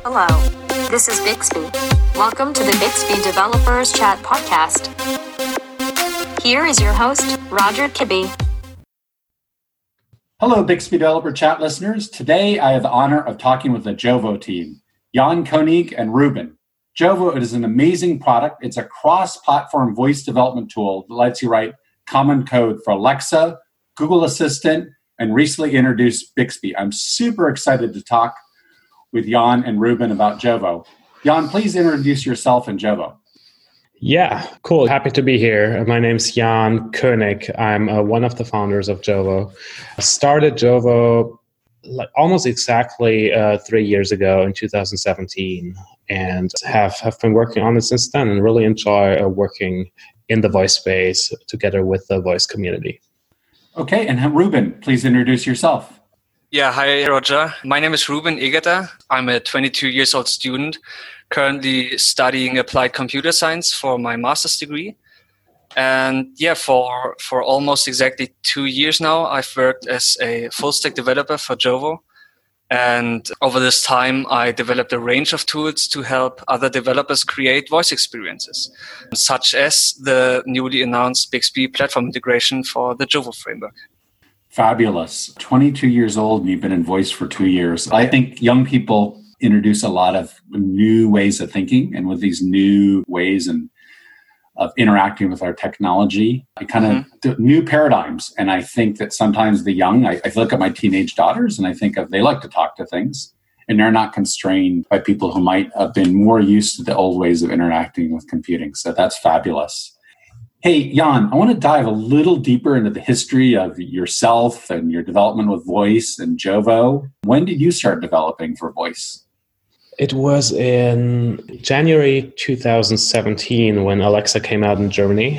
Hello. This is Bixby. Welcome to the Bixby Developers Chat podcast. Here is your host, Roger Kibbe. Hello, Bixby Developer Chat listeners. Today, I have the honor of talking with the Jovo team, Jan Koenig and Ruben. Jovo is an amazing product. It's a cross-platform voice development tool that lets you write common code for Alexa, Google Assistant, and recently introduced Bixby. I'm super excited to talk with Jan and Ruben about Jovo. Jan, please introduce yourself and Jovo. Yeah, cool. Happy to be here. My name's Jan Koenig. I'm one of the founders of Jovo. I started Jovo almost exactly 3 years ago in 2017 and have been working on it since then and really enjoy working in the voice space together with the voice community. Okay, and Ruben, please introduce yourself. Yeah, hi, Roger. My name is Ruben Egerter. I'm a 22 years old student, currently studying applied computer science for my master's degree. And yeah, for almost exactly 2 years now, I've worked as a full stack developer for Jovo. And over this time, I developed a range of tools to help other developers create voice experiences, such as the newly announced Bixby platform integration for the Jovo framework. Fabulous. 22 years old and you've been in voice for 2 years. I think young people introduce a lot of new ways of thinking, and with these new ways of interacting with our technology, new paradigms. And I think that sometimes the young, I look at my teenage daughters and I think they like to talk to things and they're not constrained by people who might have been more used to the old ways of interacting with computing. So that's fabulous. Hey, Jan, I want to dive a little deeper into the history of yourself and your development with voice and Jovo. When did you start developing for voice? It was in January 2017 when Alexa came out in Germany.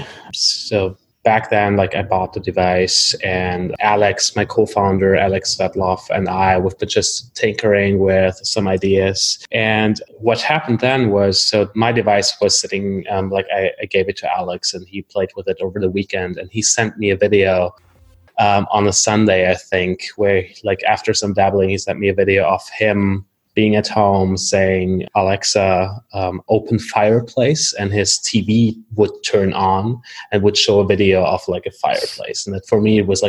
So back then, I bought the device, and Alex, my co-founder, Alex Svetloff, and I, we've been just tinkering with some ideas. And what happened then was, so my device was sitting, I gave it to Alex, and he played with it over the weekend, and he sent me a video on a Sunday, I think, where after some dabbling, he sent me a video of him being at home saying, Alexa, open fireplace, and his TV would turn on and would show a video of a fireplace. And that for me, it was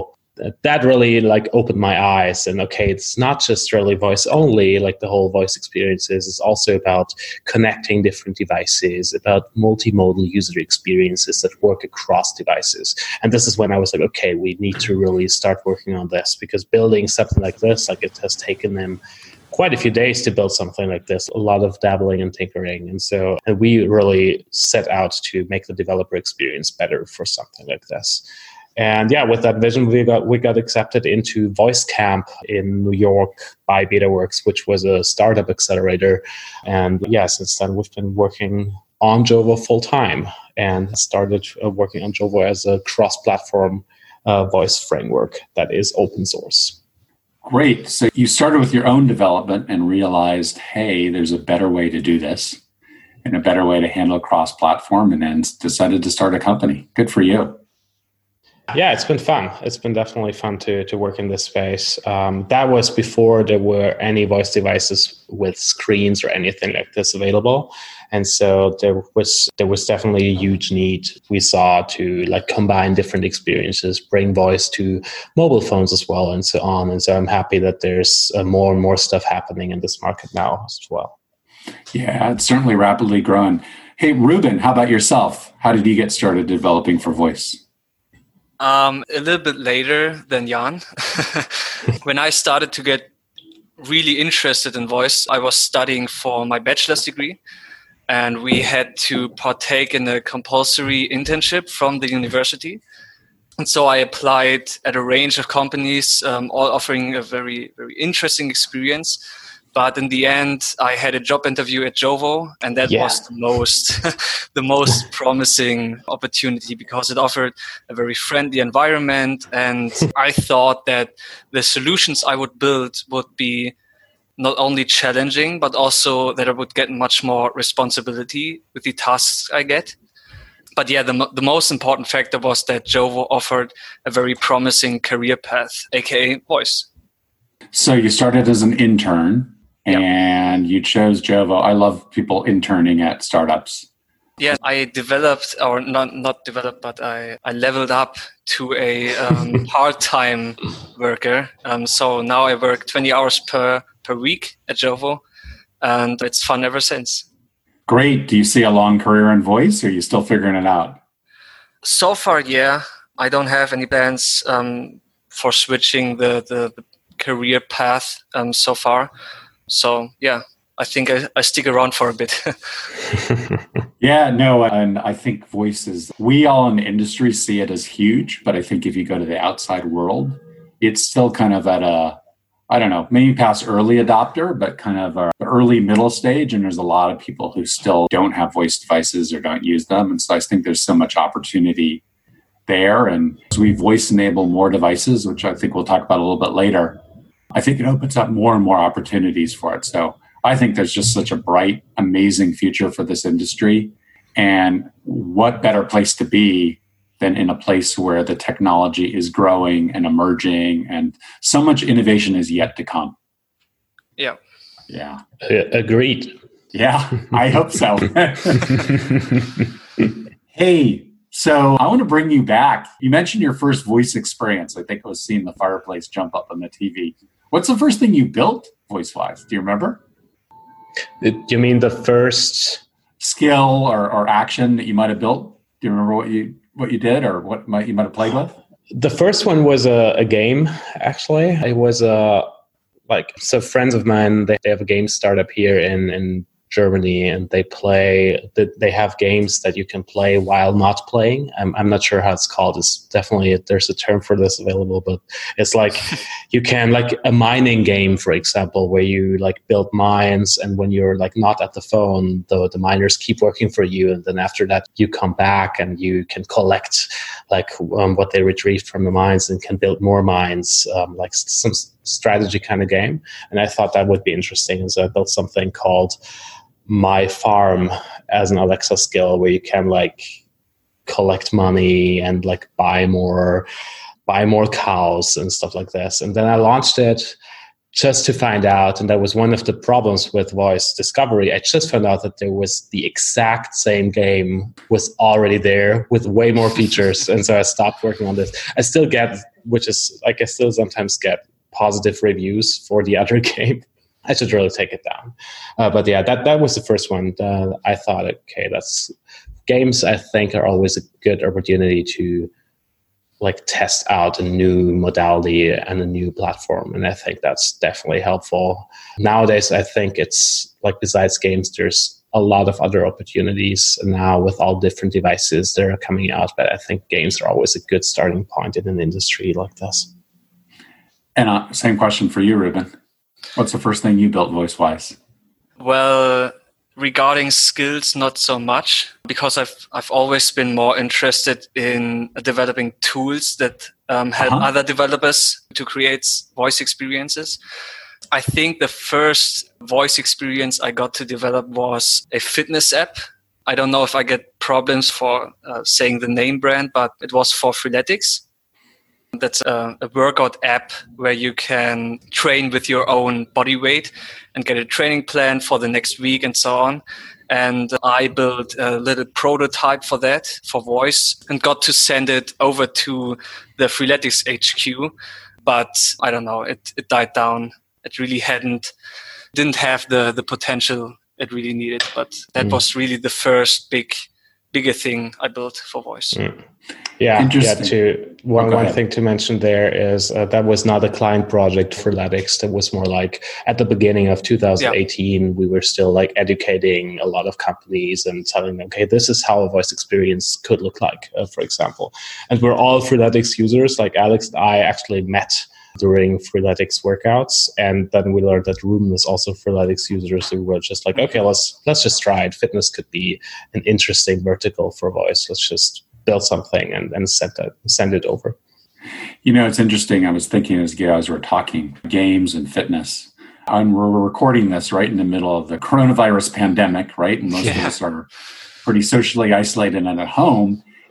that really opened my eyes. And okay, it's not just really voice only, the whole voice experiences. It's also about connecting different devices, about multimodal user experiences that work across devices. And this is when I was okay, we need to really start working on this, because building something like this, it has taken them quite a few days to build something like this, a lot of dabbling and tinkering. And we really set out to make the developer experience better for something like this. And yeah, with that vision, we got accepted into Voice Camp in New York by BetaWorks, which was a startup accelerator. And yeah, since then we've been working on Jovo full time and started working on Jovo as a cross-platform voice framework that is open source. Great. So you started with your own development and realized, hey, there's a better way to do this and a better way to handle cross-platform, and then decided to start a company. Good for you. Yeah, it's been fun. It's been definitely fun to work in this space. That was before there were any voice devices with screens or anything like this available. And so there was definitely a huge need we saw to combine different experiences, bring voice to mobile phones as well, and so on. And so I'm happy that there's more and more stuff happening in this market now as well. Yeah, it's certainly rapidly growing. Hey, Ruben, how about yourself? How did you get started developing for voice? A little bit later than Jan. When I started to get really interested in voice, I was studying for my bachelor's degree, and we had to partake in a compulsory internship from the university. And so I applied at a range of companies, all offering a very, very interesting experience. But in the end, I had a job interview at Jovo, and that was the most promising opportunity, because it offered a very friendly environment. And I thought that the solutions I would build would be not only challenging, but also that I would get much more responsibility with the tasks I get. But yeah, the most important factor was that Jovo offered a very promising career path, aka voice. So you started as an intern. and you chose Jovo. I love people interning at startups. Yeah, I developed, or not developed, but I leveled up to a part-time worker. So now I work 20 hours per week at Jovo, and it's fun ever since. Great. Do you see a long career in voice, or are you still figuring it out? So far, yeah. I don't have any plans for switching the career path so far. So, yeah, I think I stick around for a bit. Yeah, no, and I think voices, we all in the industry see it as huge, but I think if you go to the outside world, it's still kind of at a, I don't know, maybe past early adopter, but kind of an early middle stage. And there's a lot of people who still don't have voice devices or don't use them. And so I think there's so much opportunity there. And as we voice enable more devices, which I think we'll talk about a little bit later, I think it opens up more and more opportunities for it. So I think there's just such a bright, amazing future for this industry. And what better place to be than in a place where the technology is growing and emerging and so much innovation is yet to come. Yeah. Yeah. Agreed. Yeah, I hope so. Hey, so I want to bring you back. You mentioned your first voice experience. I think it was seeing the fireplace jump up on the TV. What's the first thing you built voice-wise? Do you remember? You mean the first skill or action that you might have built? Do you remember what you did or what you might have played with? The first one was a game, actually. It was so friends of mine, they have a game startup here in Germany, and they have games that you can play while not playing. I'm not sure how it's called. It's definitely, there's a term for this available, but it's like you can, like a mining game, for example, where you like build mines, and when you're like not at the phone, the miners keep working for you, and then after that you come back and you can collect like what they retrieved from the mines and can build more mines, like some strategy kind of game. And I thought that would be interesting, and so I built something called My Farm as an Alexa skill, where you can like collect money and like buy more cows and stuff like this. And then I launched it just to find out, and that was one of the problems with voice discovery. I just found out that there was the exact same game was already there with way more features. And so I stopped working on this. I still sometimes get positive reviews for the other game. I should really take it down. But yeah, that was the first one. I thought, okay, games I think are always a good opportunity to like test out a new modality and a new platform. And I think that's definitely helpful. Nowadays, I think it's like besides games, there's a lot of other opportunities now with all different devices that are coming out. But I think games are always a good starting point in an industry like this. And same question for you, Ruben. What's the first thing you built voice-wise? Well, regarding skills, not so much, because I've always been more interested in developing tools that help other developers to create voice experiences. I think the first voice experience I got to develop was a fitness app. I don't know if I get problems for saying the name brand, but it was for Freeletics. That's a workout app where you can train with your own body weight and get a training plan for the next week and so on. And I built a little prototype for that, for voice, and got to send it over to the Freeletics HQ. But I don't know, it died down. It really didn't have the potential it really needed. But that was really the first bigger thing I built for voice. Yeah. One thing to mention there is that was not a client project for Freeletics. That was more like at the beginning of 2018, we were still like educating a lot of companies and telling them, okay, this is how a voice experience could look like, for example. And we're all Freeletics users. Like Alex and I actually met during Freeletics workouts, and then we learned that Ruben is also Freeletics users who were just like, okay, let's just try it. Fitness could be an interesting vertical for voice. Let's just build something and send it over. You know, it's interesting. I was thinking as we're talking games and fitness, and we're recording this right in the middle of the coronavirus pandemic, right? And most of us are pretty socially isolated and at home.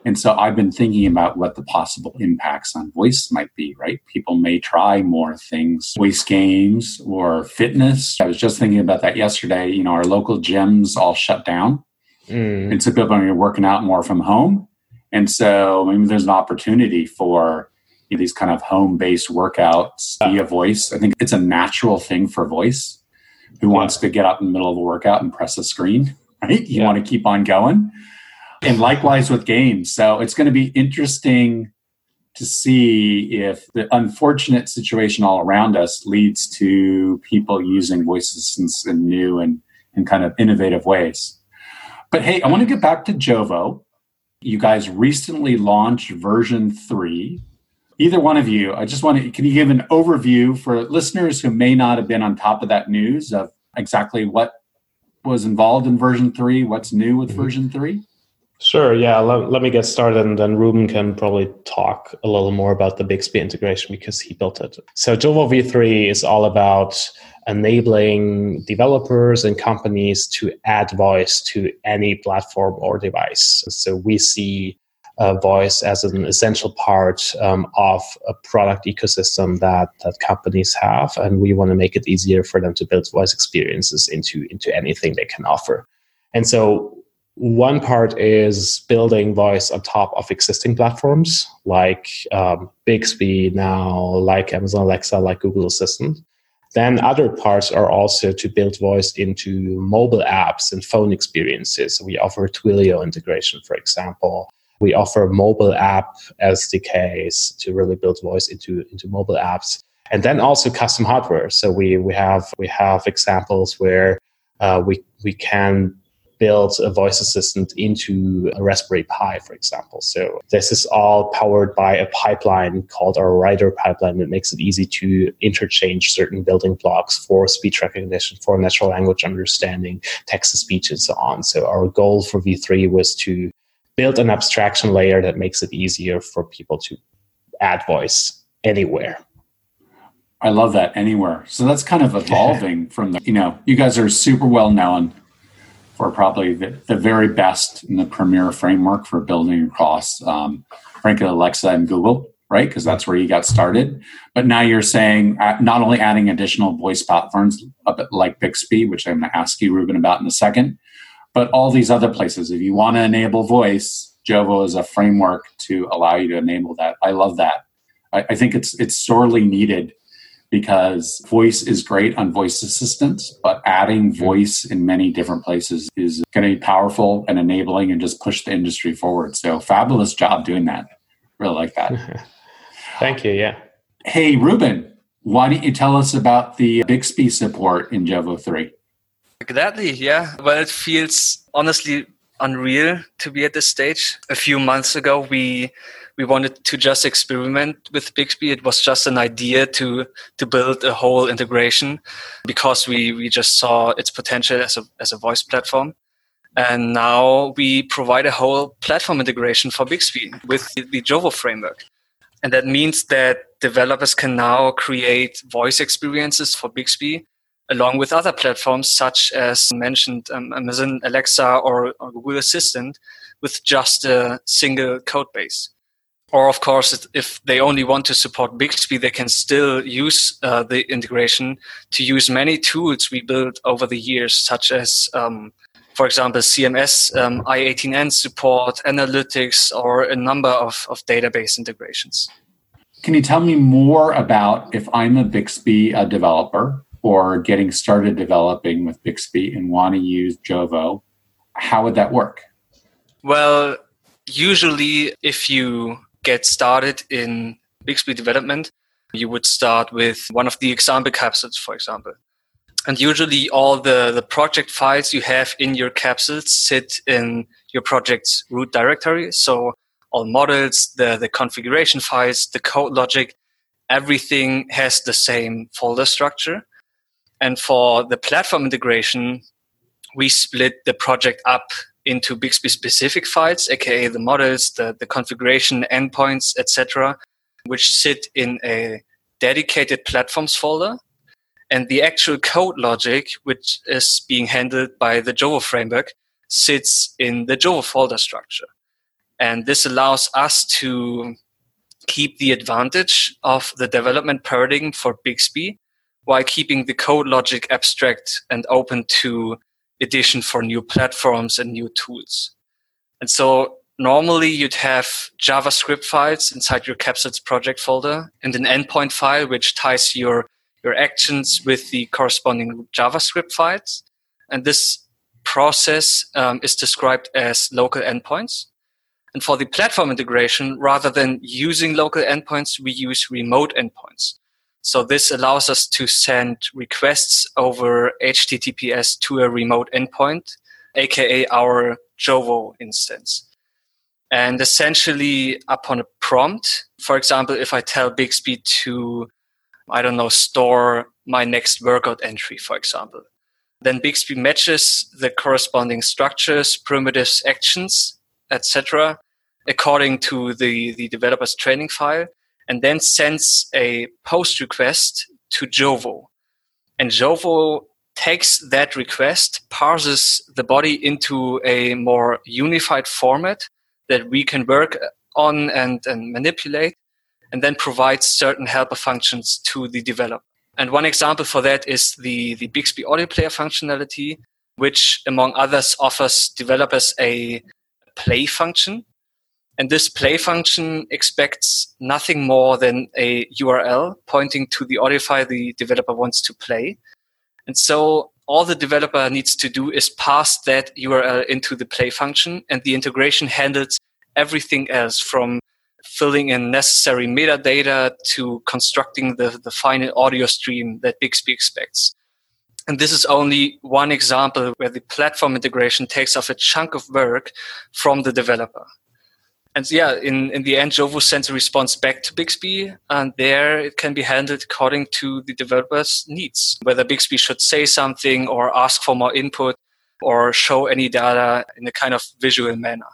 And so I've been thinking about what the possible impacts on voice might be, right? People may try more things, voice games or fitness. I was just thinking about that yesterday. You know, our local gyms all shut down. And so people are working out more from home. And so maybe there's an opportunity for these kind of home-based workouts via voice. I think it's a natural thing for voice. Who wants to get up in the middle of a workout and press a screen, right? You want to keep on going. And likewise with games. So it's going to be interesting to see if the unfortunate situation all around us leads to people using voice assistants in new and kind of innovative ways. But hey, I want to get back to Jovo. You guys recently launched version 3. Either one of you, can you give an overview for listeners who may not have been on top of that news of exactly what was involved in version 3, what's new with version 3? Sure, yeah. Let me get started, and then Ruben can probably talk a little more about the Bixby integration because he built it. So Jovo V3 is all about enabling developers and companies to add voice to any platform or device. So we see voice as an essential part of a product ecosystem that companies have, and we want to make it easier for them to build voice experiences into anything they can offer. And so one part is building voice on top of existing platforms like Bixby now, like Amazon Alexa, like Google Assistant. Then other parts are also to build voice into mobile apps and phone experiences. So we offer Twilio integration, for example. We offer mobile app SDKs to really build voice into mobile apps. And then also custom hardware. So we have examples where we can build a voice assistant into a Raspberry Pi, for example. So this is all powered by a pipeline called our Rider pipeline that makes it easy to interchange certain building blocks for speech recognition, for natural language understanding, text-to-speech, and so on. So our goal for V3 was to build an abstraction layer that makes it easier for people to add voice anywhere. I love that, anywhere. So that's kind of evolving from you guys are super well known for probably the very best in the premier framework for building across, frankly, Alexa and Google, right? Because that's where you got started. But now you're saying not only adding additional voice platforms like Bixby, which I'm going to ask you, Ruben, about in a second, but all these other places. If you want to enable voice, Jovo is a framework to allow you to enable that. I love that. I think it's sorely needed, because voice is great on voice assistants, but adding voice in many different places is going to be powerful and enabling and just push the industry forward. So fabulous job doing that. Really like that. Thank you. Yeah. Hey, Ruben, why don't you tell us about the Bixby support in Jovo 3? Gladly, yeah. Well, it feels honestly unreal to be at this stage. A few months ago, we wanted to just experiment with Bixby. It was just an idea to build a whole integration because we just saw its potential as a voice platform. And now we provide a whole platform integration for Bixby with the Jovo framework. And that means that developers can now create voice experiences for Bixby along with other platforms such as mentioned Amazon Alexa or Google Assistant with just a single code base. Or, of course, if they only want to support Bixby, they can still use the integration to use many tools we built over the years, such as, for example, CMS, I18N support, analytics, or a number of database integrations. Can you tell me more about if I'm a Bixby developer or getting started developing with Bixby and want to use Jovo? How would that work? Well, usually if you get started in Bixby development, you would start with one of the example capsules, for example. And usually all the project files you have in your capsules sit in your project's root directory. So all models, the configuration files, the code logic, everything has the same folder structure. And for the platform integration, we split the project up into Bixby-specific files, aka the models, the configuration, endpoints, etc., which sit in a dedicated platforms folder. And the actual code logic, which is being handled by the Jovo framework, sits in the Jovo folder structure. And this allows us to keep the advantage of the development paradigm for Bixby while keeping the code logic abstract and open to addition for new platforms and new tools. And so normally you'd have JavaScript files inside your Capsules project folder and an endpoint file which ties your actions with the corresponding JavaScript files. And this process is described as local endpoints. And for the platform integration, rather than using local endpoints, we use remote endpoints. So this allows us to send requests over HTTPS to a remote endpoint, aka our Jovo instance. And essentially, upon a prompt, for example, if I tell Bixby to, store my next workout entry, for example, then Bixby matches the corresponding structures, primitives, actions, etc., according to the developer's training file, and then sends a post request to Jovo. And Jovo takes that request, parses the body into a more unified format that we can work on and manipulate, and then provides certain helper functions to the developer. And one example for that is the Bixby audio player functionality, which, among others, offers developers a play function. And this play function expects nothing more than a URL pointing to the audio file the developer wants to play. And so all the developer needs to do is pass that URL into the play function, and the integration handles everything else, from filling in necessary metadata to constructing the final audio stream that Bixby expects. And this is only one example where the platform integration takes off a chunk of work from the developer. And in the end, Jovo sends a response back to Bixby, and there it can be handled according to the developer's needs, whether Bixby should say something or ask for more input or show any data in a kind of visual manner.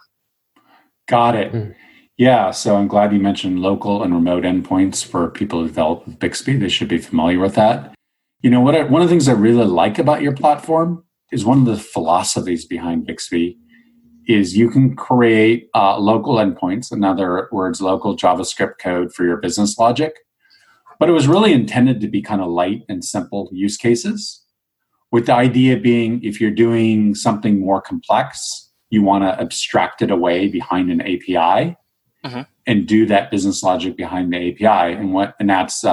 Got it. Yeah, so I'm glad you mentioned local and remote endpoints for people who develop with Bixby. They should be familiar with that. One of the things I really like about your platform is one of the philosophies behind Bixby is you can create local endpoints, in other words, local JavaScript code for your business logic. But it was really intended to be kind of light and simple use cases, with the idea being if you're doing something more complex, you want to abstract it away behind an API and do that business logic behind the API. And that's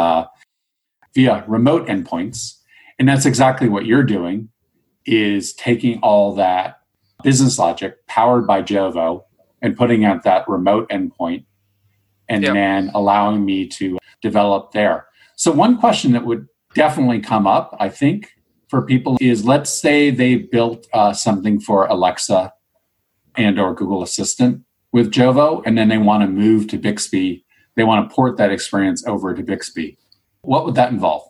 via remote endpoints. And that's exactly what you're doing, is taking all that business logic powered by Jovo and putting out that remote endpoint and then allowing me to develop there. So one question that would definitely come up, I think, for people is, let's say they built something for Alexa and or Google Assistant with Jovo, and then they want to move to Bixby. They want to port that experience over to Bixby. What would that involve?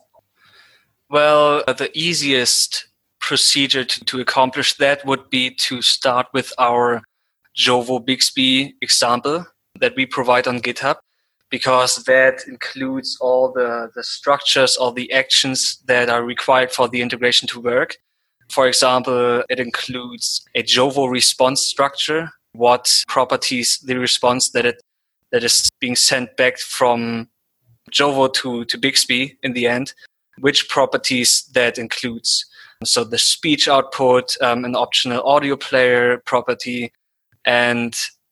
Well, the easiest procedure to accomplish that would be to start with our Jovo Bixby example that we provide on GitHub, because that includes all the structures, all the actions that are required for the integration to work. For example, it includes a Jovo response structure, what properties the response that is being sent back from Jovo to Bixby in the end, which properties that includes. So the speech output, an optional audio player property, and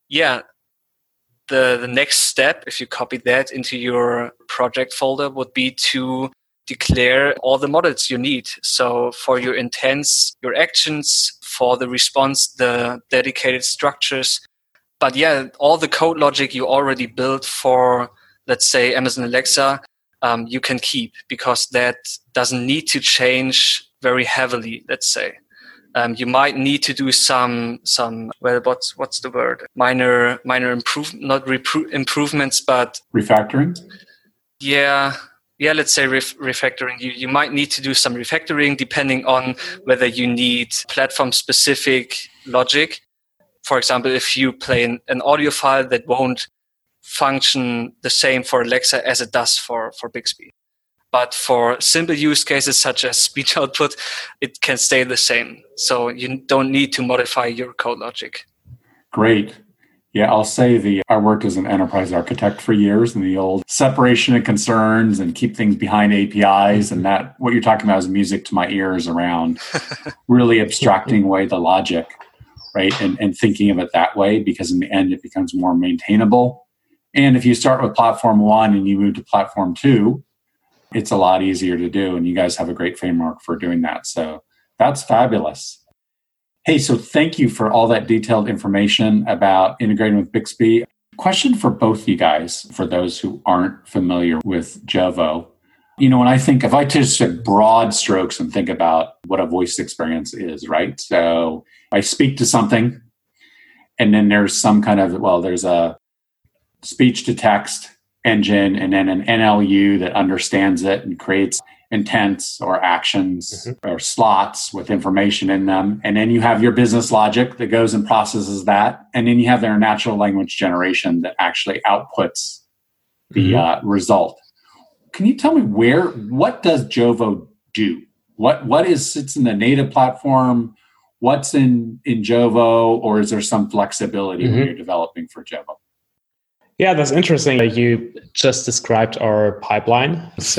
the next step, if you copy that into your project folder, would be to declare all the models you need. So for your intents, your actions, for the response, the dedicated structures. But all the code logic you already built for, let's say, Amazon Alexa, you can keep, because that doesn't need to change very heavily, let's say. You might need to do some what's the word? Minor improvements, but refactoring. Let's say refactoring. You might need to do some refactoring depending on whether you need platform-specific logic. For example, if you play an audio file that won't function the same for Alexa as it does for Bixby. But for simple use cases such as speech output, it can stay the same. So you don't need to modify your code logic. Great. Yeah, I'll say I worked as an enterprise architect for years in the old separation of concerns and keep things behind APIs. And that what you're talking about is music to my ears around really abstracting away the logic, right? And thinking of it that way, because in the end, it becomes more maintainable. And if you start with platform 1 and you move to platform 2, it's a lot easier to do. And you guys have a great framework for doing that. So that's fabulous. Hey, so thank you for all that detailed information about integrating with Bixby. Question for both you guys, for those who aren't familiar with Jovo. When if I just took broad strokes and think about what a voice experience is, right? So I speak to something, and then there's some kind of, there's a speech to text engine, and then an NLU that understands it and creates intents or actions or slots with information in them. And then you have your business logic that goes and processes that. And then you have their natural language generation that actually outputs the result. Can you tell me what does Jovo do? What sits in the native platform? What's in Jovo? Or is there some flexibility when you're developing for Jovo? Yeah, that's interesting. You just described our pipeline. So,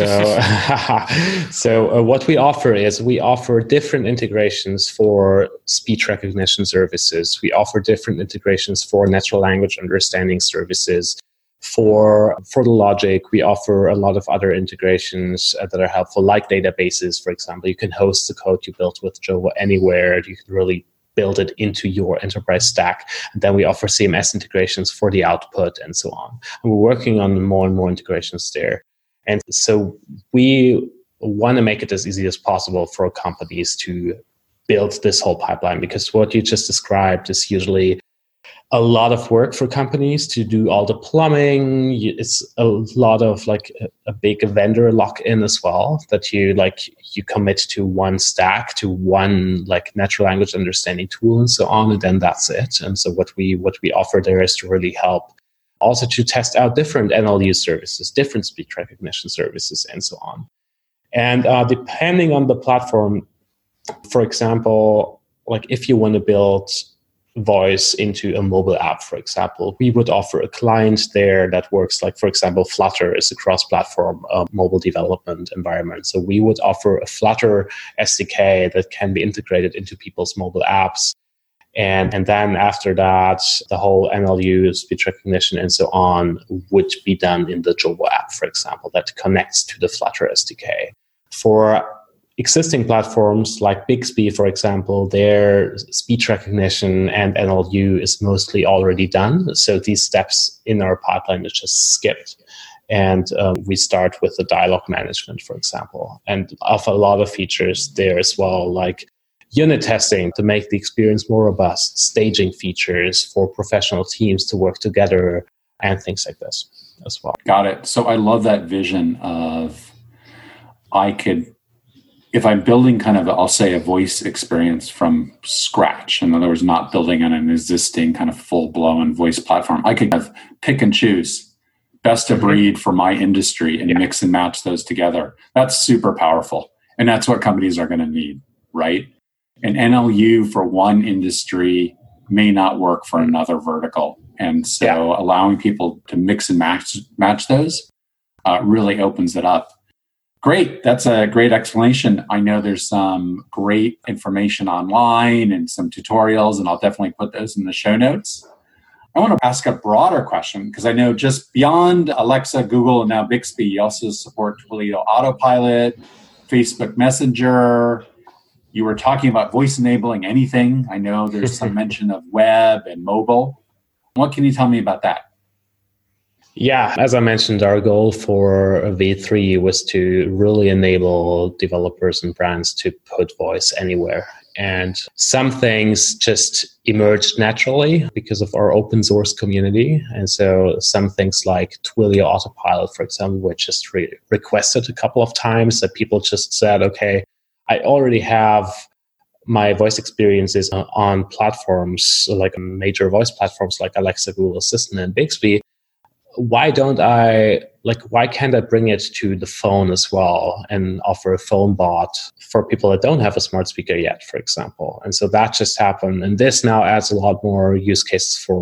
what we offer is we offer different integrations for speech recognition services. We offer different integrations for natural language understanding services. For the logic, we offer a lot of other integrations that are helpful, like databases, for example. You can host the code you built with Jovo anywhere. You can really build it into your enterprise stack. And then we offer CMS integrations for the output and so on. And we're working on more and more integrations there. And so we want to make it as easy as possible for companies to build this whole pipeline, because what you just described is usually a lot of work for companies to do all the plumbing. It's a lot of a big vendor lock-in as well, that you commit to one stack, to one natural language understanding tool and so on, and then that's it. And so what we offer there is to really help also to test out different NLU services, different speech recognition services, and so on. And depending on the platform, for example, if you want to build voice into a mobile app, for example, we would offer a client there that works for example, Flutter is a cross-platform mobile development environment. So we would offer a Flutter SDK that can be integrated into people's mobile apps. And then after that, the whole NLU, speech recognition, and so on would be done in the Jovo app, for example, that connects to the Flutter SDK. For existing platforms like Bixby, for example, their speech recognition and NLU is mostly already done. So these steps in our pipeline is just skipped. And we start with the dialogue management, for example, and offer a lot of features there as well, like unit testing to make the experience more robust, staging features for professional teams to work together, and things like this as well. Got it. So I love that vision of if I'm building I'll say a voice experience from scratch, in other words, not building on an existing kind of full-blown voice platform, I could pick and choose best of breed for my industry and mix and match those together. That's super powerful. And that's what companies are going to need, right? An NLU for one industry may not work for another vertical. And so allowing people to mix and match those really opens it up. Great. That's a great explanation. I know there's some great information online and some tutorials, and I'll definitely put those in the show notes. I want to ask a broader question, because I know just beyond Alexa, Google, and now Bixby, you also support Twilio Autopilot, Facebook Messenger. You were talking about voice enabling anything. I know there's some mention of web and mobile. What can you tell me about that? Yeah, as I mentioned, our goal for V3 was to really enable developers and brands to put voice anywhere. And some things just emerged naturally because of our open source community. And so some things like Twilio Autopilot, for example, were just requested a couple of times, that people just said, okay, I already have my voice experiences on platforms, like major voice platforms like Alexa, Google Assistant, and Bixby. Why can't I bring it to the phone as well and offer a phone bot for people that don't have a smart speaker yet, for example? And so that just happened. And this now adds a lot more use cases for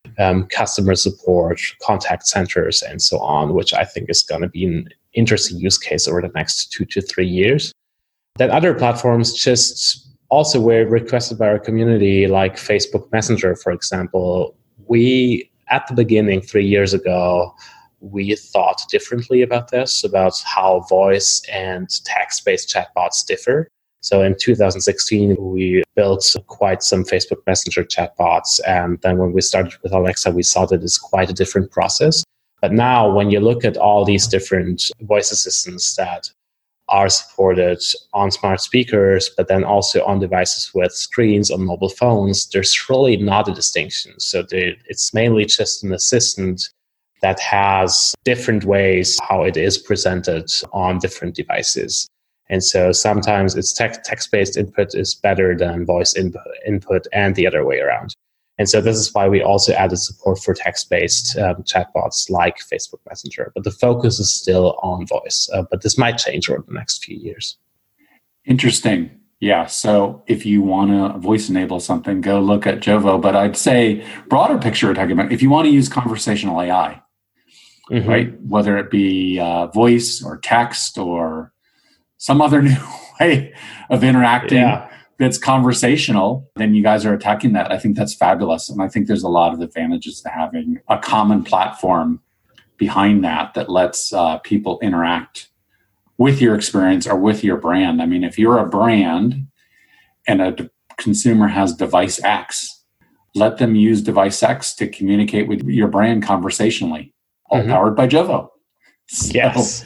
customer support, contact centers, and so on, which I think is going to be an interesting use case over the next 2 to 3 years. Then other platforms just also were requested by our community, like Facebook Messenger, for example. We, at the beginning, 3 years ago, we thought differently about this, about how voice and text-based chatbots differ. So in 2016, we built quite some Facebook Messenger chatbots. And then when we started with Alexa, we saw that it's quite a different process. But now when you look at all these different voice assistants that are supported on smart speakers, but then also on devices with screens on mobile phones, there's really not a distinction. So it's mainly just an assistant that has different ways how it is presented on different devices. And so sometimes its text-based input is better than voice input and the other way around. And so this is why we also added support for text-based chatbots like Facebook Messenger. But the focus is still on voice. But this might change over the next few years. Interesting. Yeah. So if you want to voice enable something, go look at Jovo. But I'd say broader picture we're talking about, if you want to use conversational AI, right? Whether it be voice or text or some other new way of interacting that's conversational, then you guys are attacking that. I think that's fabulous. And I think there's a lot of advantages to having a common platform behind that lets people interact with your experience or with your brand. I mean, if you're a brand and a consumer has device X, let them use device X to communicate with your brand conversationally, all powered by Jovo. Yes.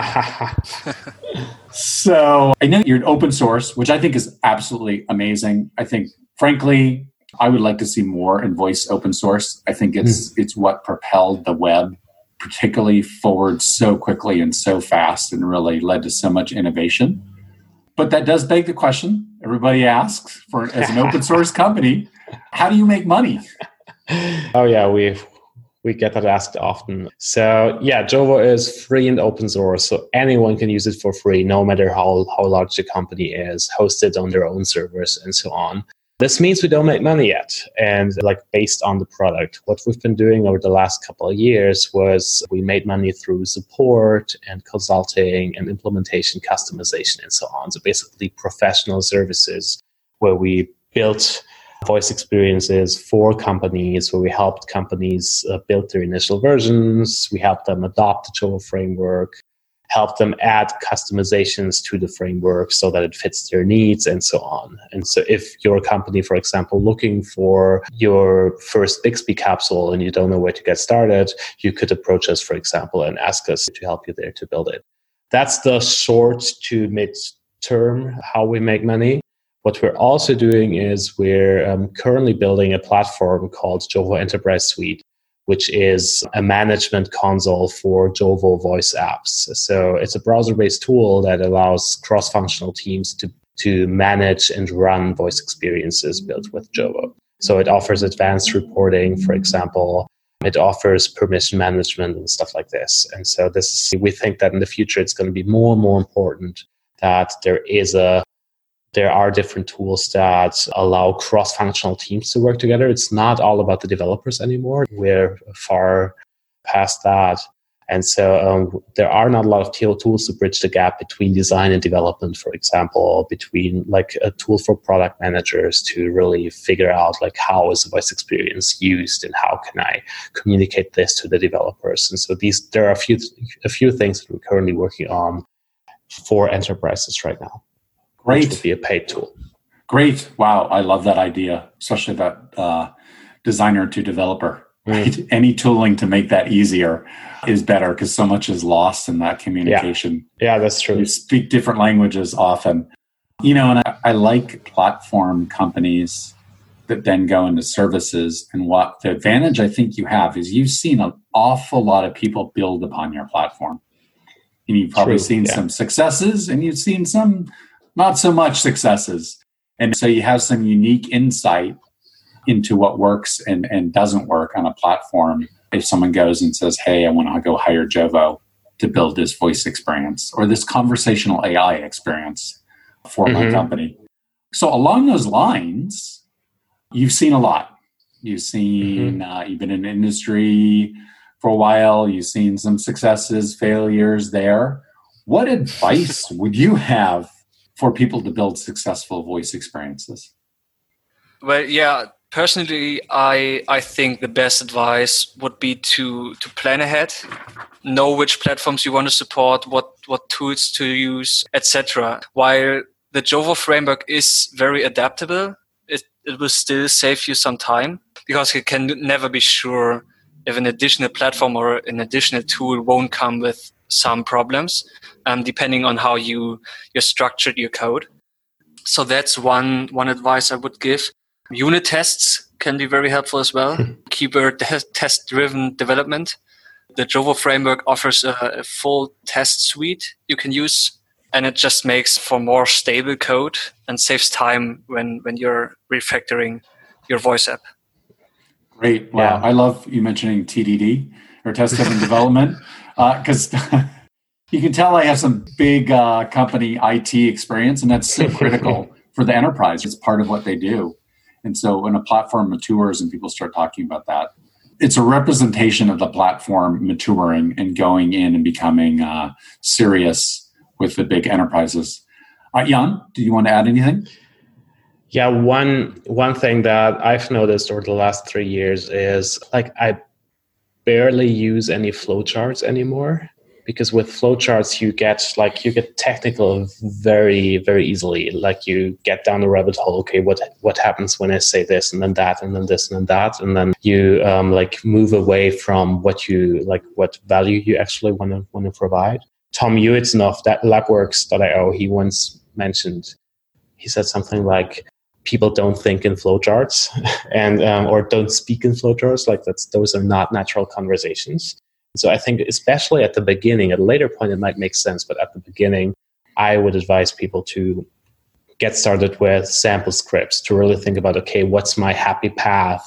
So I know you're open source, which I think is absolutely amazing. I think, frankly, I would like to see more in voice open source. I think it's what propelled the web particularly forward so quickly and so fast and really led to so much innovation. But that does beg the question everybody asks as an open source company, how do you make money? Oh, yeah, we get that asked often. So yeah, Jovo is free and open source, so anyone can use it for free, no matter how large the company is, hosted on their own servers and so on. This means we don't make money yet. And based on the product, what we've been doing over the last couple of years was we made money through support and consulting and implementation, customization, and so on. So basically professional services where we built voice experiences for companies, where we helped companies build their initial versions. We helped them adopt the Jovo framework, helped them add customizations to the framework so that it fits their needs and so on. And so if you're a company, for example, looking for your first Bixby capsule and you don't know where to get started, you could approach us, for example, and ask us to help you there to build it. That's the short to mid-term how we make money. What we're also doing is we're currently building a platform called Jovo Enterprise Suite, which is a management console for Jovo voice apps. So it's a browser-based tool that allows cross-functional teams to manage and run voice experiences built with Jovo. So it offers advanced reporting, for example. It offers permission management and stuff like this. And so we think that in the future, it's going to be more and more important that there are different tools that allow cross-functional teams to work together. It's not all about the developers anymore. We're far past that. And so there are not a lot of tools to bridge the gap between design and development, for example, between a tool for product managers to really figure out how is the voice experience used and how can I communicate this to the developers. And so there are a few things that we're currently working on for enterprises right now. Great. Which would be a paid tool. Great. Wow. I love that idea, especially that designer to developer. Right? Any tooling to make that easier is better because so much is lost in that communication. Yeah, that's true. You speak different languages often. And I like platform companies that then go into services. And what the advantage I think you have is you've seen an awful lot of people build upon your platform. And you've probably seen some successes and you've seen some not so much successes. And so you have some unique insight into what works and doesn't work on a platform. If someone goes and says, hey, I want to go hire Jovo to build this voice experience or this conversational AI experience for my company. So along those lines, you've seen a lot. You've seen, you've been in the industry for a while. You've seen some successes, failures there. What advice would you have for people to build successful voice experiences? Well, yeah, personally, I think the best advice would be to plan ahead, know which platforms you want to support, what tools to use, etc. While the Jovo framework is very adaptable, it will still save you some time, because you can never be sure if an additional platform or an additional tool won't come with some problems, depending on how you structured your code. So that's one advice I would give. Unit tests can be very helpful as well. Keyword test-driven development. The Jovo framework offers a full test suite you can use, and it just makes for more stable code and saves time when you're refactoring your voice app. Great. Wow. Yeah. I love you mentioning TDD, or test-driven development, because you can tell I have some big company IT experience, and that's so critical for the enterprise. It's part of what they do. And so when a platform matures and people start talking about that, it's a representation of the platform maturing and going in and becoming serious with the big enterprises. Jan, do you want to add anything? Yeah, one thing that I've noticed over the last 3 years is I barely use any flowcharts anymore, because with flowcharts you get technical very, very easily. Like you get down the rabbit hole. Okay, what happens when I say this and then that and then this and then that, and then you move away from what value you actually want to provide. Tom Uitsnoff, that Labworks.io, he once mentioned. He said something like, people don't think in flowcharts and or don't speak in flowcharts. Those are not natural conversations. So I think especially at the beginning, at a later point it might make sense, but at the beginning, I would advise people to get started with sample scripts, to really think about, okay, what's my happy path?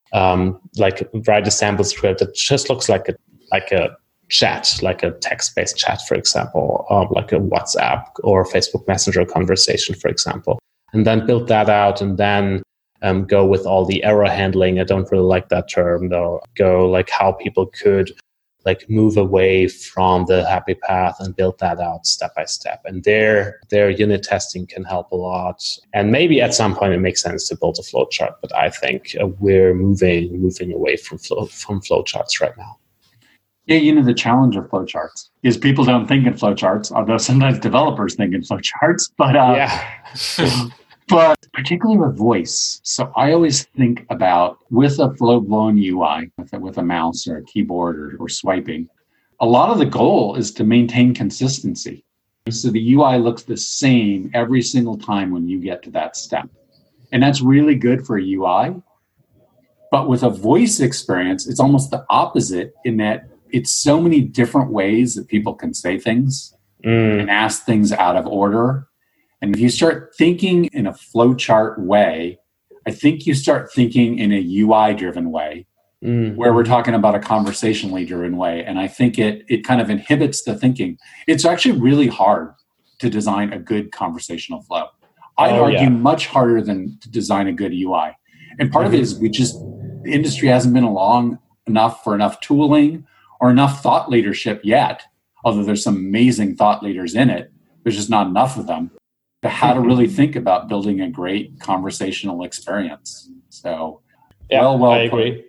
Write a sample script that just looks like a chat, like a text-based chat, for example, like a WhatsApp or Facebook Messenger conversation, for example. And then build that out, and then go with all the error handling. I don't really like that term, though. Go how people could move away from the happy path and build that out step by step. And their unit testing can help a lot. And maybe at some point it makes sense to build a flowchart, but I think we're moving away from flowcharts right now. Yeah, the challenge of flowcharts is people don't think in flowcharts, although sometimes developers think in flowcharts. But but particularly with voice. So I always think about, with a flow-blown UI, with a mouse or a keyboard or swiping, a lot of the goal is to maintain consistency. So the UI looks the same every single time when you get to that step. And that's really good for a UI. But with a voice experience, it's almost the opposite, in that it's so many different ways that people can say things and ask things out of order. And if you start thinking in a flowchart way, I think you start thinking in a UI-driven way, where we're talking about a conversationally driven way. And I think it kind of inhibits the thinking. It's actually really hard to design a good conversational flow. I'd argue much harder than to design a good UI. And part of it is the industry hasn't been along enough for enough tooling or enough thought leadership yet, although there's some amazing thought leaders in it. There's just not enough of them to how to really think about building a great conversational experience. So, well I agree.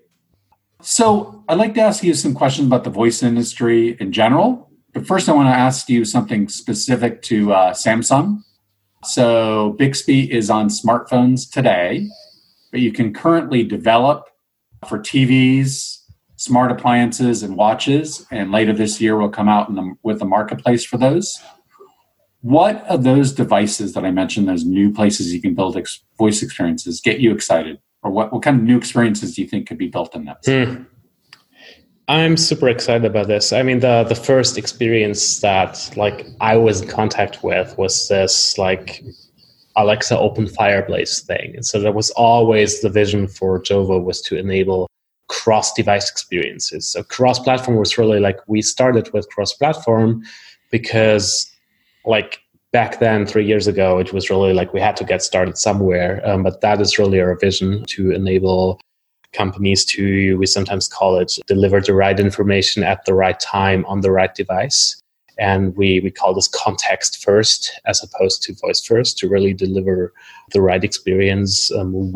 So I'd like to ask you some questions about the voice industry in general. But first, I want to ask you something specific to Samsung. So Bixby is on smartphones today, but you can currently develop for TVs, smart appliances, and watches. And later this year, we'll come out with the marketplace for those. What of those devices that I mentioned, those new places you can build voice experiences, get you excited? Or what kind of new experiences do you think could be built in those? I'm super excited about this. I mean, the first experience that I was in contact with was this Alexa Open Fireplace thing. And so there was always the vision for Jovo was to enable cross-device experiences. So cross-platform was really we started with cross-platform because back then, 3 years ago, it was really we had to get started somewhere. But that is really our vision, to enable companies to, we sometimes call it, deliver the right information at the right time on the right device. And we call this context first as opposed to voice first, to really deliver the right experience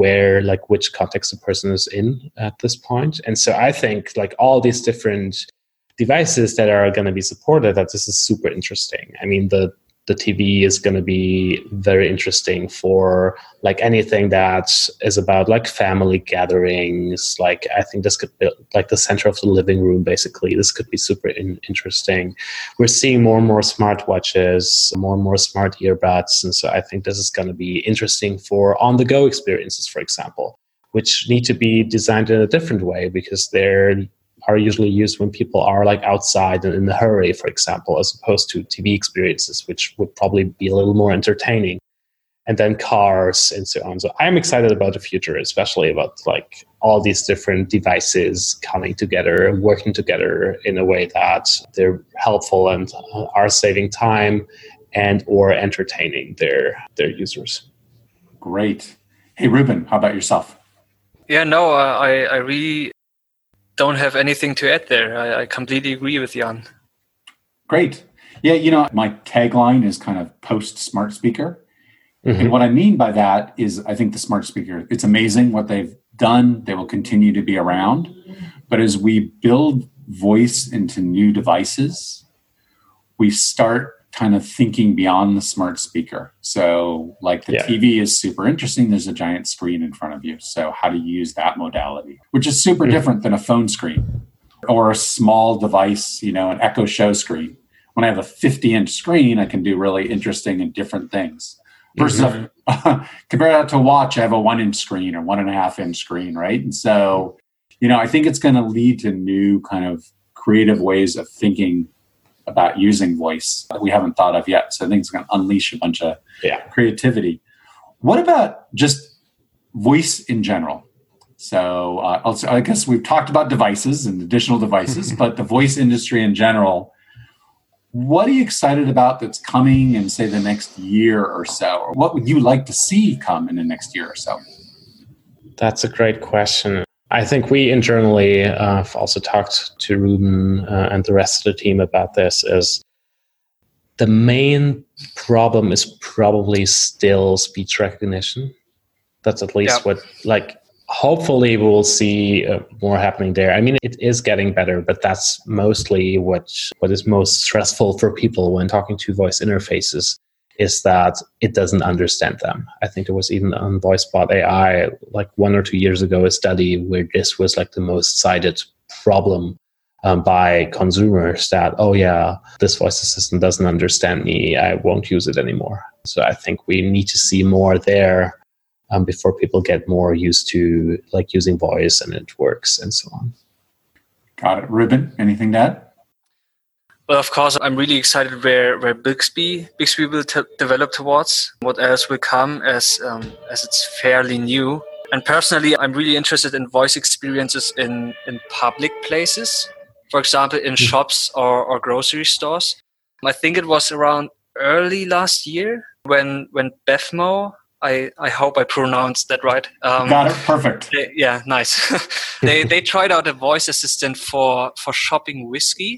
which context the person is in at this point. And so I think like all these different devices that are going to be supported, that this is super interesting. I mean, the TV is going to be very interesting for like anything that is about like family gatherings. Like I think this could be like the center of the living room, basically. This could be super interesting. We're seeing more and more smartwatches, more and more smart earbuds. And so I think this is going to be interesting for on-the-go experiences, for example, which need to be designed in a different way because they're are usually used when people are like outside and in a hurry, for example, as opposed to TV experiences, which would probably be a little more entertaining. And then cars and so on. So I'm excited about the future, especially about like all these different devices coming together and working together in a way that they're helpful and are saving time and or entertaining their users. Great. Hey, Ruben, how about yourself? Yeah, no, I really don't have anything to add there. I completely agree with Jan. Great. Yeah, my tagline is kind of post-smart speaker. Mm-hmm. And what I mean by that is I think the smart speaker, it's amazing what they've done. They will continue to be around. But as we build voice into new devices, we start kind of thinking beyond the smart speaker. So like the TV is super interesting. There's a giant screen in front of you. So how to use that modality, which is super different than a phone screen or a small device, an Echo Show screen. When I have a 50-inch screen, I can do really interesting and different things. Versus compare that to a watch, I have a 1-inch screen or 1.5-inch screen, right? And so, I think it's going to lead to new kind of creative ways of thinking about using voice that we haven't thought of yet. So I think it's going to unleash a bunch of creativity. What about just voice in general? So I guess we've talked about devices and additional devices, but the voice industry in general, what are you excited about that's coming in, say, the next year or so? Or what would you like to see come in the next year or so? That's a great question. I think we internally have also talked to Ruben and the rest of the team about this. Is the main problem is probably still speech recognition. That's at least what, hopefully we'll see more happening there. I mean, it is getting better, but that's mostly what is most stressful for people when talking to voice interfaces, is that it doesn't understand them. I think there was even on VoiceBot AI, like 1 or 2 years ago, a study where this was like the most cited problem by consumers, that, this voice assistant doesn't understand me, I won't use it anymore. So I think we need to see more there before people get more used to like using voice and it works and so on. Got it. Ruben, anything to add? Well, of course, I'm really excited where Bixby will develop towards. What else will come as it's fairly new. And personally, I'm really interested in voice experiences in public places. For example, in shops or grocery stores. I think it was around early last year when Bevmo, I hope I pronounced that right. Got it. Perfect. Nice. They tried out a voice assistant for shopping whiskey.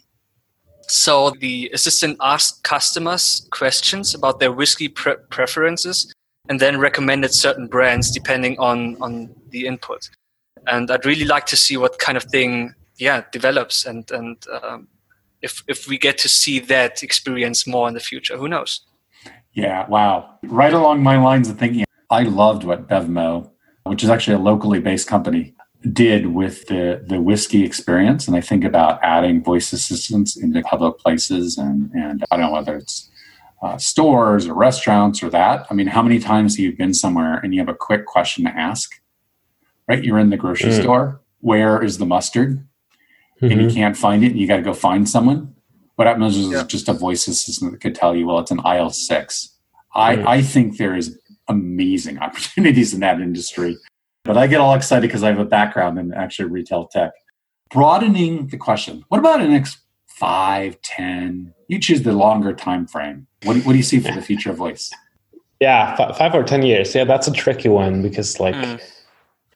So the assistant asked customers questions about their whiskey preferences and then recommended certain brands depending on the input. And I'd really like to see what kind of thing develops and if we get to see that experience more in the future. Who knows? Yeah, wow. Right along my lines of thinking, I loved what Bevmo, which is actually a locally based company, did with the whiskey experience. And I think about adding voice assistants into public places and I don't know whether it's stores or restaurants or that. I mean, how many times have you been somewhere and you have a quick question to ask, right? You're in the grocery store. Where is the mustard? And you can't find it and you got to go find someone. What happens is just a voice assistant that could tell you, well, it's in aisle 6. I think there is amazing opportunities in that industry. But I get all excited because I have a background in actually retail tech. Broadening the question, what about the next 5, 10? You choose the longer time frame. What do you see for the future of voice? Yeah, 5 or 10 years. Yeah, that's a tricky one because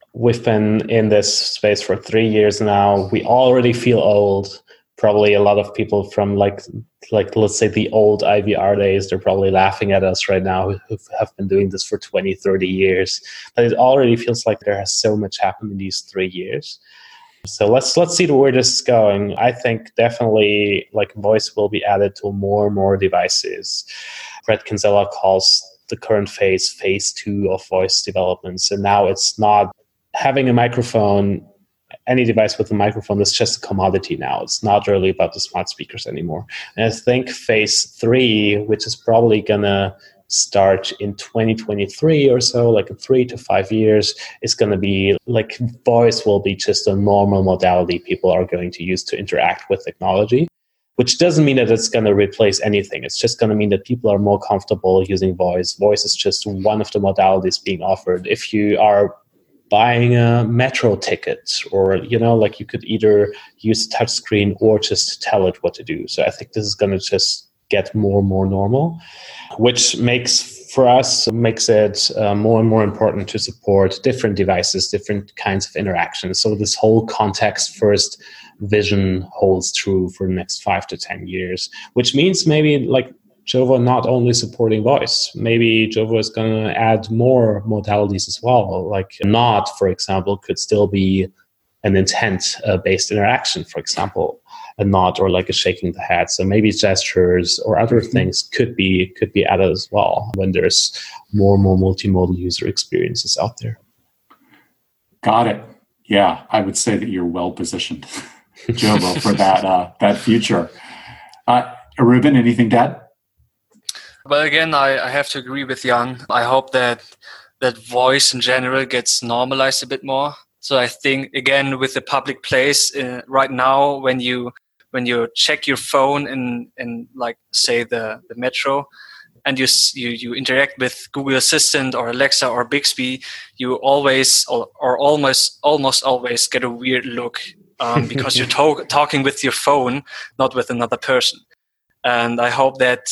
we've been in this space for 3 years now. We already feel old. Probably a lot of people from like let's say the old IVR days, they're probably laughing at us right now who have been doing this for 20, 30 years. But it already feels like there has so much happened in these 3 years. So let's see where this is going. I think definitely like voice will be added to more and more devices. Brett Kinsella calls the current phase 2 of voice developments. And now it's not having a microphone, any device with a microphone is just a commodity now. It's not really about the smart speakers anymore. And I think phase 3, which is probably going to start in 2023 or so, like in 3 to 5 years, is going to be like voice will be just a normal modality people are going to use to interact with technology, which doesn't mean that it's going to replace anything. It's just going to mean that people are more comfortable using voice. Voice is just one of the modalities being offered. If you are buying a metro ticket, or like you could either use a touch screen or just tell it what to do. So I think this is going to just get more and more normal, which makes it more and more important to support different devices, different kinds of interactions. So this whole context first vision holds true for the next 5 to 10 years, which means maybe like Jovo not only supporting voice, maybe Jovo is going to add more modalities as well. Like nod, for example, could still be an intent-based interaction, for example, a nod or like a shaking the head. So maybe gestures or other things could be added as well when there's more and more multimodal user experiences out there. Got it. Yeah, I would say that you're well positioned, Jovo, for that future. Ruben, anything to add? Well, again, I have to agree with Jan. I hope that voice in general gets normalized a bit more. So I think, again, with the public place right now, when you check your phone in like, say, the metro, and you interact with Google Assistant or Alexa or Bixby, you always or almost always get a weird look because you're talking with your phone, not with another person. And I hope that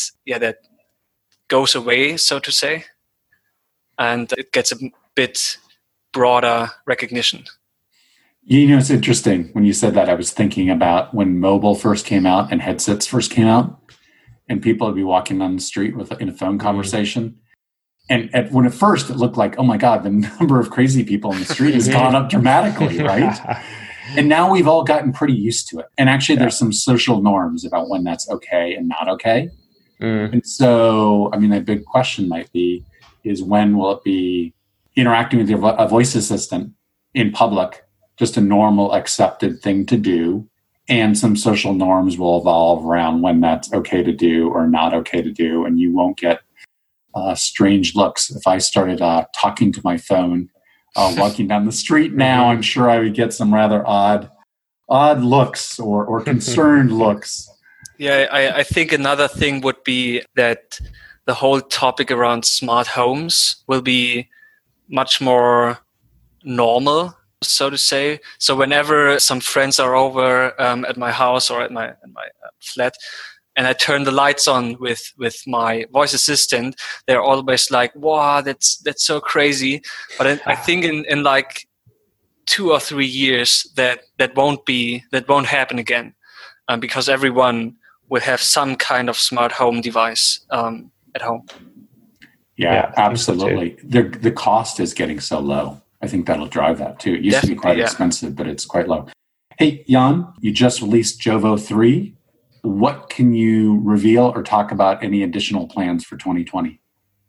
goes away, so to say, and it gets a bit broader recognition. It's interesting when you said that. I was thinking about when mobile first came out and headsets first came out, and people would be walking on the street in a phone conversation. And when at first it looked like, oh my God, the number of crazy people in the street has gone up dramatically, right? And now we've all gotten pretty used to it. And actually there's some social norms about when that's okay and not okay. And so, a big question might be, is when will it be interacting with a voice assistant in public, just a normal accepted thing to do, and some social norms will evolve around when that's okay to do or not okay to do, and you won't get strange looks. If I started talking to my phone walking down the street now, I'm sure I would get some rather odd looks or concerned looks. Yeah, I think another thing would be that the whole topic around smart homes will be much more normal, so to say. So whenever some friends are over at my house or at my flat, and I turn the lights on with my voice assistant, they're always like, "Wow, that's so crazy!" But I think in like 2 or 3 years that won't happen again, because everyone will have some kind of smart home device at home. Yeah, absolutely. The cost is getting so low. I think that'll drive that too. It used to be quite expensive, but it's quite low. Hey, Jan, you just released Jovo 3. What can you reveal or talk about any additional plans for 2020?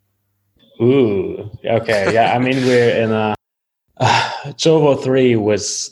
Ooh, okay. Yeah, we're in Jovo 3 was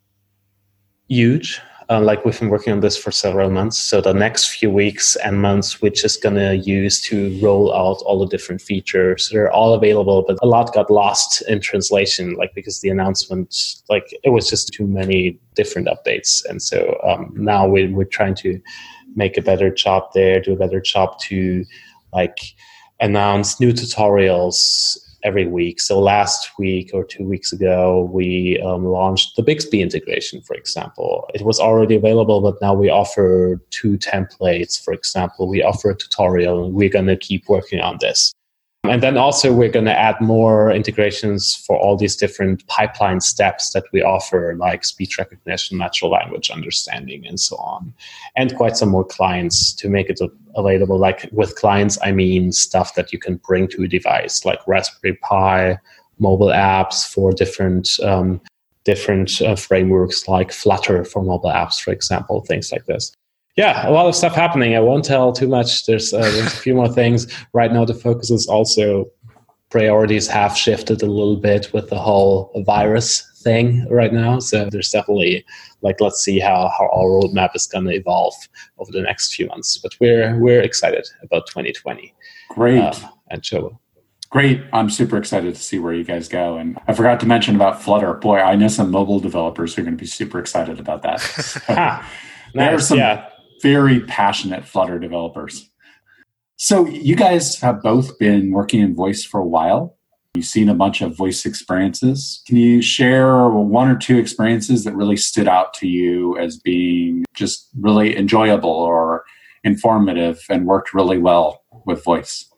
huge. We've been working on this for several months. So the next few weeks and months, we're just going to use to roll out all the different features. They're all available, but a lot got lost in translation, because the announcement, it was just too many different updates. And so now we're trying to make a better job there, do a better job to announce new tutorials every week. So last week or 2 weeks ago, we launched the Bixby integration, for example. It was already available, but now we offer 2 templates, for example. We offer a tutorial, and we're going to keep working on this. And then also we're going to add more integrations for all these different pipeline steps that we offer, like speech recognition, natural language understanding, and so on. And quite some more clients to make it available. Like with clients, I mean stuff that you can bring to a device, like Raspberry Pi, mobile apps for different frameworks like Flutter for mobile apps, for example, things like this. Yeah, a lot of stuff happening. I won't tell too much. There's a few more things. Right now, the focus is also priorities have shifted a little bit with the whole virus thing right now. So there's definitely let's see how our roadmap is going to evolve over the next few months. But we're excited about 2020. Great. And Jovo. Great. I'm super excited to see where you guys go. And I forgot to mention about Flutter. Boy, I know some mobile developers who are going to be super excited about that. So there are some very passionate Flutter developers. So you guys have both been working in voice for a while. You've seen a bunch of voice experiences. Can you share one or two experiences that really stood out to you as being just really enjoyable or informative and worked really well with voice?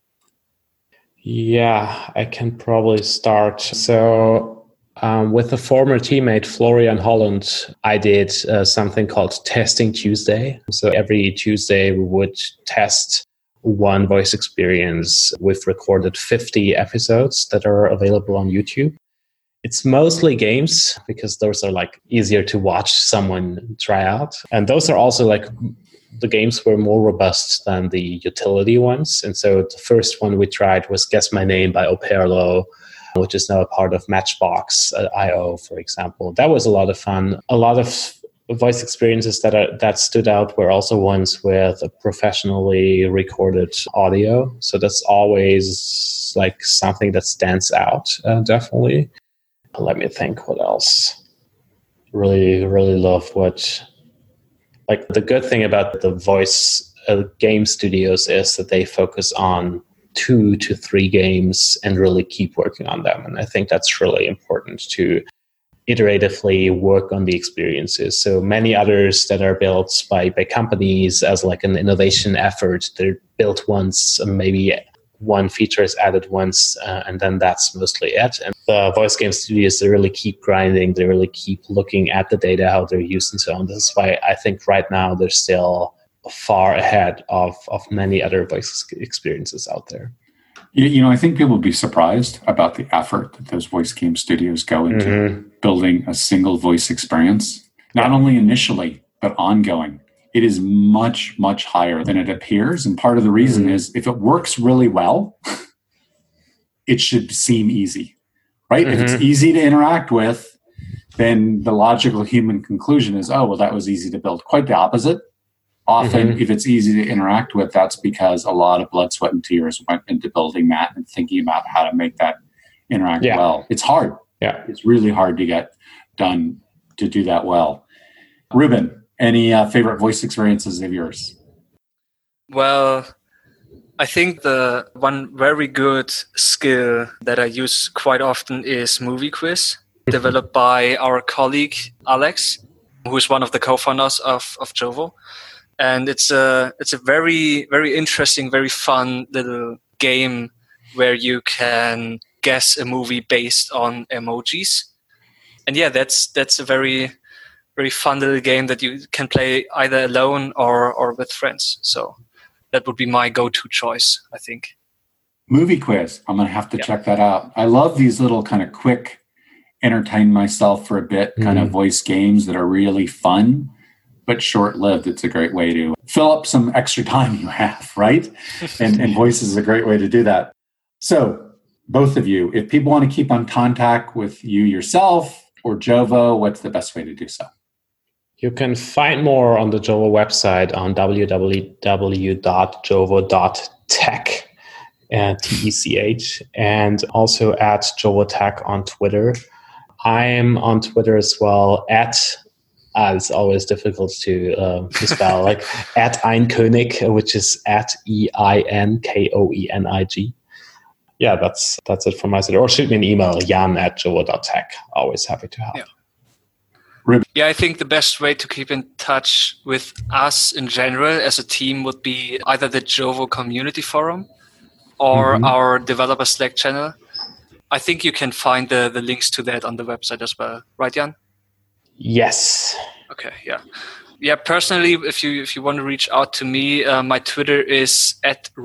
Yeah, I can probably start. So with a former teammate, Florian Holland, I did something called Testing Tuesday. So every Tuesday we would test one voice experience. We've recorded 50 episodes that are available on YouTube. It's mostly games because those are easier to watch someone try out. And those are also the games were more robust than the utility ones. And so the first one we tried was Guess My Name by Operlo, which is now a part of Matchbox.io, for example. That was a lot of fun. A lot of voice experiences that stood out were also ones with a professionally recorded audio. So that's always something that stands out, definitely. Let me think what else. Really, really love what... the good thing about the voice game studios is that they focus on 2 to 3 games and really keep working on them. And I think that's really important to iteratively work on the experiences. So many others that are built by companies as an innovation effort, they're built once, maybe one feature is added once, and then that's mostly it. And the voice game studios, they really keep grinding. They really keep looking at the data, how they're used and so on. This is why I think right now they're still far ahead of many other voice experiences out there. I think people will be surprised about the effort that those voice game studios go into building a single voice experience, not only initially, but ongoing. It is much, much higher than it appears. And part of the reason is if it works really well, it should seem easy, right? If it's easy to interact with, then the logical human conclusion is, oh, well, that was easy to build. Quite the opposite. Often, if it's easy to interact with, that's because a lot of blood, sweat, and tears went into building that and thinking about how to make that interact well. It's hard. Yeah, it's really hard to get done to do that well. Ruben, any favorite voice experiences of yours? Well, I think the one very good skill that I use quite often is Movie Quiz, developed by our colleague Alex, who is one of the co-founders of Jovo. And it's a very, very interesting, very fun little game where you can guess a movie based on emojis. And yeah, that's a very, very fun little game that you can play either alone or with friends. So that would be my go-to choice, I think. Movie Quiz. I'm going to have to check that out. I love these little kind of quick, entertain myself for a bit kind of voice games that are really fun, but short-lived. It's a great way to fill up some extra time you have, right? And voice is a great way to do that. So both of you, if people want to keep on contact with you yourself or Jovo, what's the best way to do so? You can find more on the Jovo website on www.jovo.tech, TECH, and also at JovoTech on Twitter. I'm on Twitter as well at it's always difficult to spell, at Einkönig, which is at EINKOENIG. Yeah, that's it from my side. Or shoot me an email, jan@jovo.tech. Always happy to help. Yeah, I think the best way to keep in touch with us in general as a team would be either the Jovo Community Forum, or our developer Slack channel. I think you can find the links to that on the website as well, right, Jan? Yes. Okay, yeah. Yeah, personally, if you want to reach out to me, my Twitter is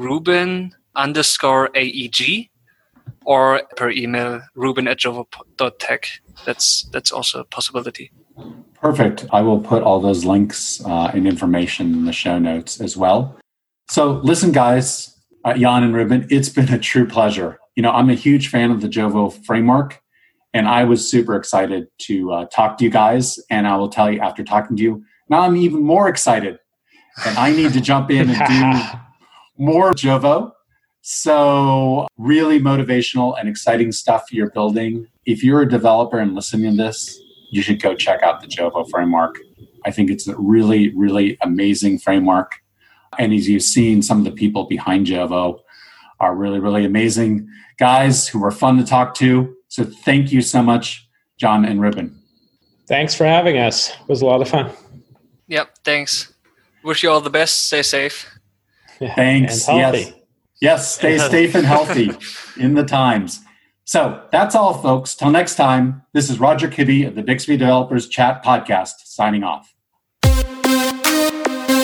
@Ruben_AEG, or per email, ruben@jovo.tech. That's also a possibility. Perfect. I will put all those links and information in the show notes as well. So listen, guys, Jan and Ruben, it's been a true pleasure. I'm a huge fan of the Jovo framework, and I was super excited to talk to you guys. And I will tell you, after talking to you, now I'm even more excited. And I need to jump in and do more Jovo. So really motivational and exciting stuff you're building. If you're a developer and listening to this, you should go check out the Jovo framework. I think it's a really, really amazing framework. And as you've seen, some of the people behind Jovo are really, really amazing guys who were fun to talk to. So thank you so much, Jan and Ruben. Thanks for having us. It was a lot of fun. Yep, thanks. Wish you all the best. Stay safe. Thanks. And healthy. Yes, stay safe and healthy in the times. So that's all, folks. Till next time, this is Roger Kibbe of the Bixby Developers Chat Podcast signing off.